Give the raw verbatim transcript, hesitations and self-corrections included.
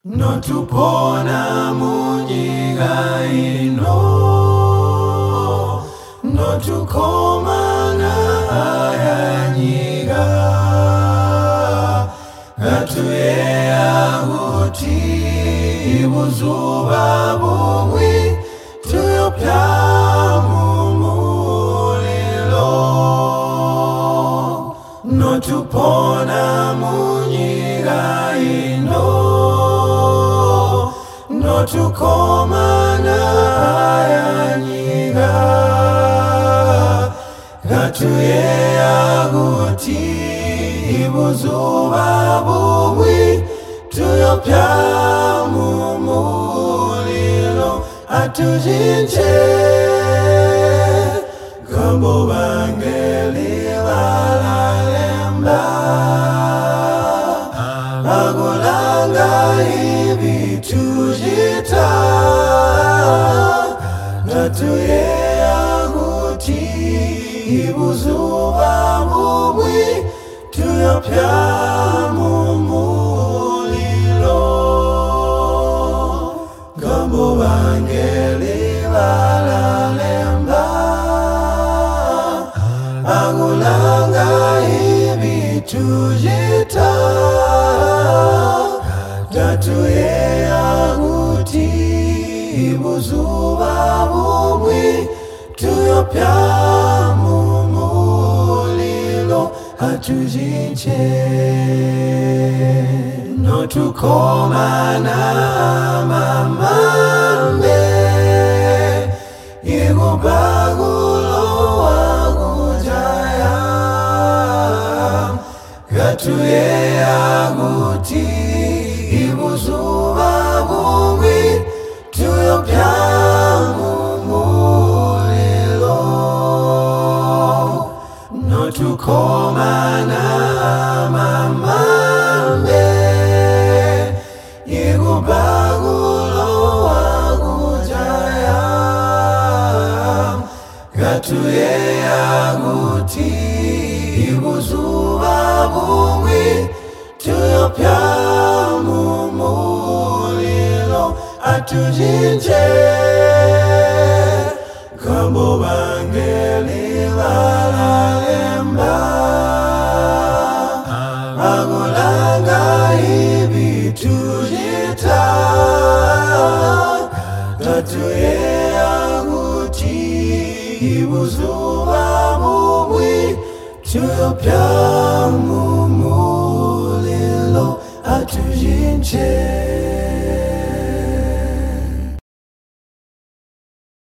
Notupona munyiga ino, notukomana ayanyiga, gatuye aguti ibuzuba bumwi tuyopya mumulilo. Notupona munyiga ino, notukomana ayanyiga, gatuye aguti ibuzuba bumwi tuyopya mumulilo. Atujinche gambo bangeli balalemba, agolanga ibi tujita, gatuye aguti ibuzuba bumwi tuyopya mumulilo. Gambo bangeli balalemba, agolanga ibi tujita, gatuye aguti ibuzuba bumwi tuyopya mumulilo. Atujinche notukomana mamambe, igubagulo wagujaya, gatuye aguti ibuzuba bumwi tuyopya mumulilo. Notukomana mamambe, igubagulo wagujaya, gatuye aguti ibuzuba bumwi tuyopya mumulilo. Atujinche gambo bangeli balalemba, agolanga ibi tujita, gatuye aguti ibuzuba bumwi tuyopya mumulilo. Atujinche